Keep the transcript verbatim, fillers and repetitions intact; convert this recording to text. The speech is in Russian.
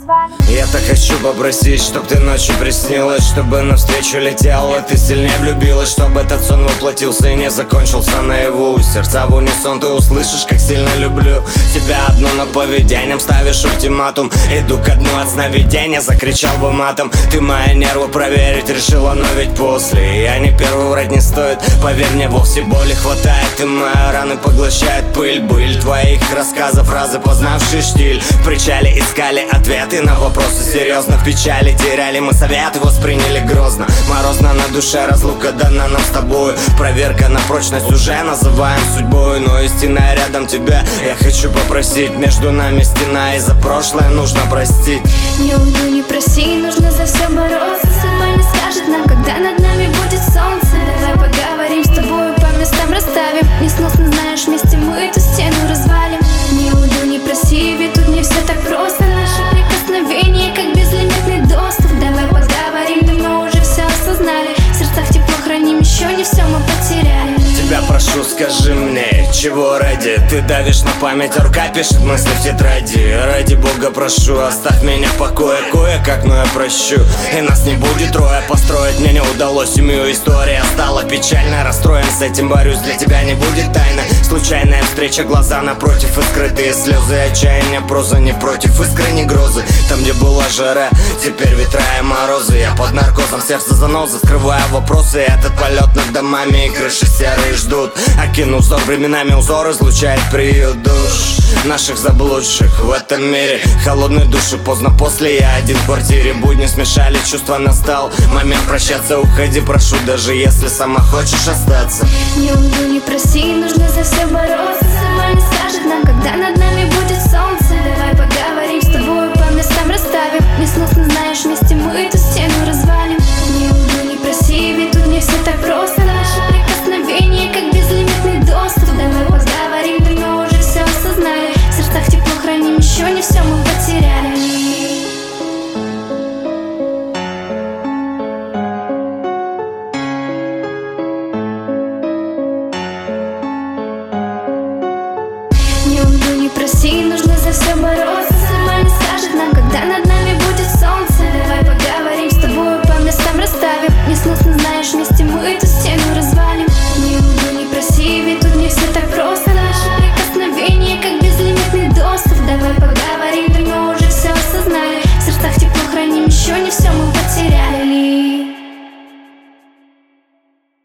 развалим. Я так хочу попросить, чтоб ты ночью приснилась, чтобы навстречу летела, ты сильнее влюбилась, чтобы этот сон воплотился и не закончился наяву. Сердца в унисон, ты услышишь, как сильно люблю тебя одну, но поведением ставишь ультиматум. Иду ко дну от сновидения, закричал бы матом. Ты мои нервы проверить решила, но ведь после я не первый, врать не стоит, поверь мне, вовсе боли хватает. Ты мои раны поглощает пыль, быль твоих рассказов, фразы, познавшие штиль. В причале искали ответы на вопросы, серьезно в печали теряли мы советы, восприняли грозно. Морозно на душе, разлука дана нам с тобой, проверка на прочность уже называем судьбой. Но истина рядом тебя, я хочу попросить, между нами стена, и за прошлое нужно простить. Не уйду, не проси, нужно за все бороться. Судьба не скажет нам, когда над нами будет солнце. Давай поговорим с тобой, по местам расставим. Несносно, знаешь, вместе мы эту стену развалим. Не уйду, не проси, ведь тут не все так просто. Наши прикосновения, как безлимитный доступ. Давай поговорим, давно уже все осознали. В сердцах тепло храним, еще не все мы потеряли. Тебя прошу, скажи мне, чего ради ты давишь на память, а рука пишет мысли в тетради. Ради бога прошу, оставь меня в покое, кое-как, но я прощу. И нас не будет трое, построить мне не удалось семью. История стала печально, расстроен, с этим борюсь, для тебя не будет тайны. Случайная встреча, глаза напротив и скрытые слезы. Отчаяние, проза не против искры, не грозы. Там, где была жара, теперь ветра и морозы. Я под наркозом, сердце занозы, скрывая вопросы. Этот полет над домами и крыши серые ждут. Окинув взор временами, узор излучает приют душ наших заблудших в этом мире. Холодные души, поздно после, я один в квартире. Будни смешали, чувства, настал момент прощаться. Уходи, прошу, даже если сама хочешь остаться. Не уйду, не проси, нужно за все бороться. Судьба не скажет нам, когда над нами будет солнце. Давай поговорим с тобой, по местам расставим. Несносно, знаешь, вместе мы эту стену развалим.